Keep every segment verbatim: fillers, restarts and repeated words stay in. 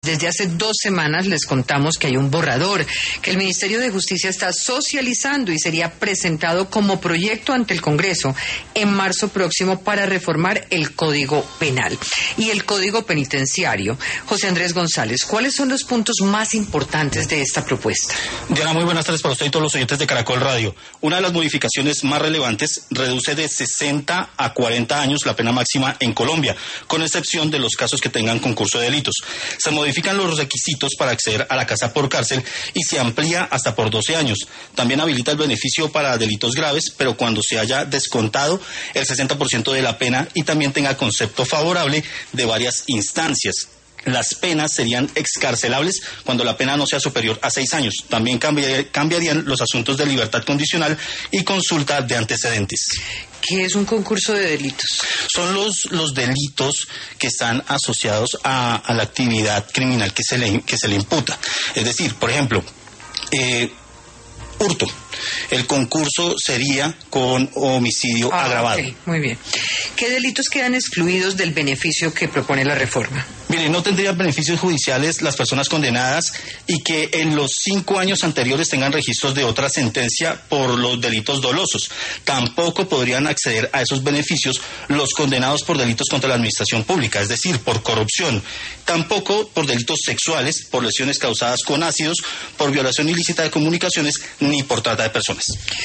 Desde hace dos semanas les contamos que hay un borrador que el Ministerio de Justicia está socializando y sería presentado como proyecto ante el Congreso en marzo próximo para reformar el Código Penal y el Código Penitenciario. José Andrés González, ¿cuáles son los puntos más importantes de esta propuesta? Diana, muy buenas tardes para usted y todos los oyentes de Caracol Radio. Una de las modificaciones más relevantes reduce de sesenta a cuarenta años la pena máxima en Colombia, con excepción de los casos que tengan concurso de delitos. Se modifican los requisitos para acceder a la casa por cárcel y se amplía hasta por doce años. También habilita el beneficio para delitos graves, pero cuando se haya descontado el sesenta por ciento de la pena y también tenga concepto favorable de varias instancias. Las penas serían excarcelables cuando la pena no sea superior a seis años. También cambiar, cambiarían los asuntos de libertad condicional y consulta de antecedentes. ¿Qué es un concurso de delitos? Son los, los delitos que están asociados a, a la actividad criminal que se le, que se le imputa. Es decir, por ejemplo, eh, hurto. El concurso sería con homicidio ah, agravado. Okay, muy bien. ¿Qué delitos quedan excluidos del beneficio que propone la reforma? Mire, no tendrían beneficios judiciales las personas condenadas y que en los cinco años anteriores tengan registros de otra sentencia por los delitos dolosos. Tampoco podrían acceder a esos beneficios los condenados por delitos contra la administración pública, es decir, por corrupción. Tampoco por delitos sexuales, por lesiones causadas con ácidos, por violación ilícita de comunicaciones, ni por trata de personas.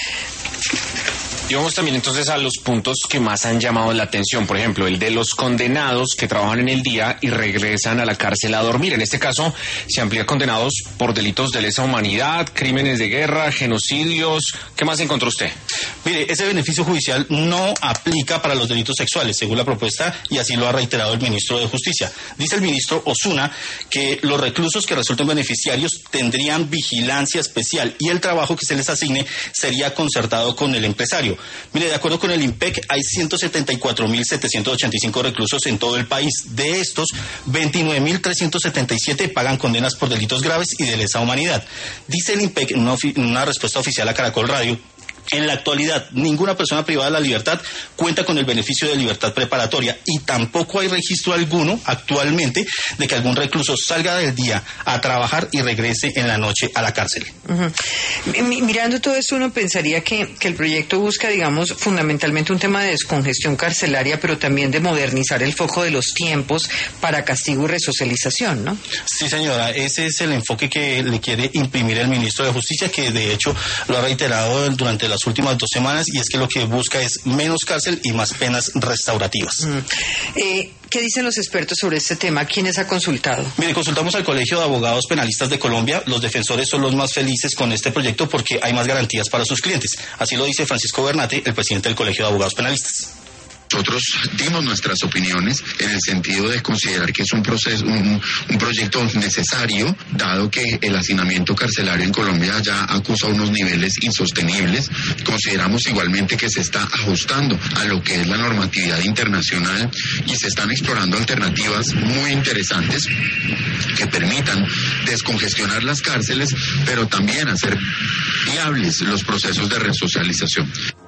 Y vamos también entonces a los puntos que más han llamado la atención. Por ejemplo, el de los condenados que trabajan en el día y regresan a la cárcel a dormir. En este caso, se amplía condenados por delitos de lesa humanidad, crímenes de guerra, genocidios. ¿Qué más encontró usted? Mire, ese beneficio judicial no aplica para los delitos sexuales, según la propuesta, y así lo ha reiterado el ministro de Justicia. Dice el ministro Osuna que los reclusos que resulten beneficiarios tendrían vigilancia especial y el trabajo que se les asigne sería concertado con el empresario. Mire, de acuerdo con el IMPEC, hay ciento setenta y cuatro mil setecientos ochenta y cinco reclusos en todo el país. De estos, veintinueve mil trescientos setenta y siete pagan condenas por delitos graves y de lesa humanidad. Dice el IMPEC en una, una respuesta oficial a Caracol Radio: en la actualidad, ninguna persona privada de la libertad cuenta con el beneficio de libertad preparatoria y tampoco hay registro alguno actualmente de que algún recluso salga del día a trabajar y regrese en la noche a la cárcel. Uh-huh. Mirando todo esto, uno pensaría que, que el proyecto busca, digamos, fundamentalmente un tema de descongestión carcelaria, pero también de modernizar el foco de los tiempos para castigo y resocialización, ¿no? Sí, señora, ese es el enfoque que le quiere imprimir el ministro de Justicia, que de hecho lo ha reiterado durante las últimas dos semanas, y es que lo que busca es menos cárcel y más penas restaurativas. Mm. Eh, ¿Qué dicen los expertos sobre este tema? ¿Quiénes ha consultado? Mire, consultamos al Colegio de Abogados Penalistas de Colombia. Los defensores son los más felices con este proyecto porque hay más garantías para sus clientes. Así lo dice Francisco Bernate, el presidente del Colegio de Abogados Penalistas. Nosotros dimos nuestras opiniones en el sentido de considerar que es un proceso, un, un proyecto necesario, dado que el hacinamiento carcelario en Colombia ya acusa unos niveles insostenibles. Consideramos igualmente que se está ajustando a lo que es la normatividad internacional y se están explorando alternativas muy interesantes que permitan descongestionar las cárceles, pero también hacer viables los procesos de resocialización.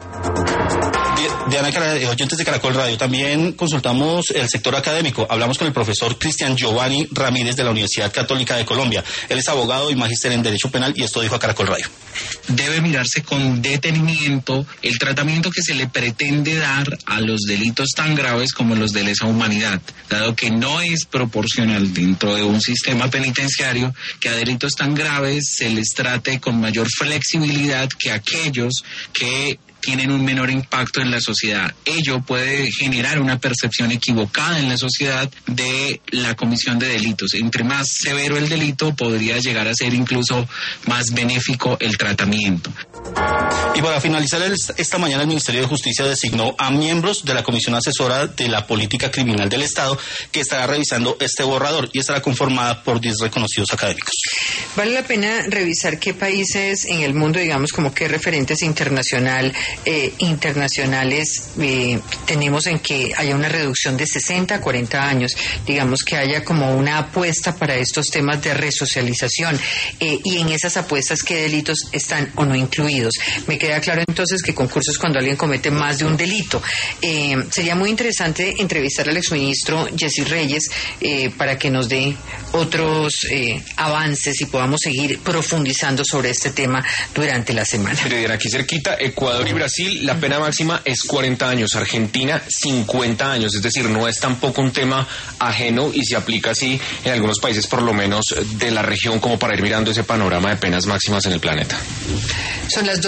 Diana, oyentes de Caracol Radio, también consultamos el sector académico. Hablamos con el profesor Cristian Giovanni Ramírez de la Universidad Católica de Colombia. Él es abogado y magíster en Derecho Penal y esto dijo a Caracol Radio. Debe mirarse con detenimiento el tratamiento que se le pretende dar a los delitos tan graves como los de lesa humanidad, dado que no es proporcional dentro de un sistema penitenciario que a delitos tan graves se les trate con mayor flexibilidad que a aquellos que tienen un menor impacto en la sociedad. Ello puede generar una percepción equivocada en la sociedad de la comisión de delitos. Entre más severo el delito, podría llegar a ser incluso más benéfico el tratamiento. Y para finalizar, esta mañana el Ministerio de Justicia designó a miembros de la Comisión Asesora de la Política Criminal del Estado, que estará revisando este borrador y estará conformada por diez reconocidos académicos. Vale la pena revisar qué países en el mundo, digamos, como qué referentes internacional eh, internacionales eh, tenemos en que haya una reducción de sesenta a cuarenta años, digamos que haya como una apuesta para estos temas de resocialización eh, y en esas apuestas qué delitos están o no incluidos. Me queda claro entonces que concursos cuando alguien comete más de un delito. Eh, sería muy interesante entrevistar al exministro Jessy Reyes eh, para que nos dé otros eh, avances y podamos seguir profundizando sobre este tema durante la semana. Pero aquí cerquita, Ecuador y Brasil, la pena máxima es cuarenta años, Argentina cincuenta años, es decir, no es tampoco un tema ajeno y se aplica así en algunos países, por lo menos de la región, como para ir mirando ese panorama de penas máximas en el planeta. Son las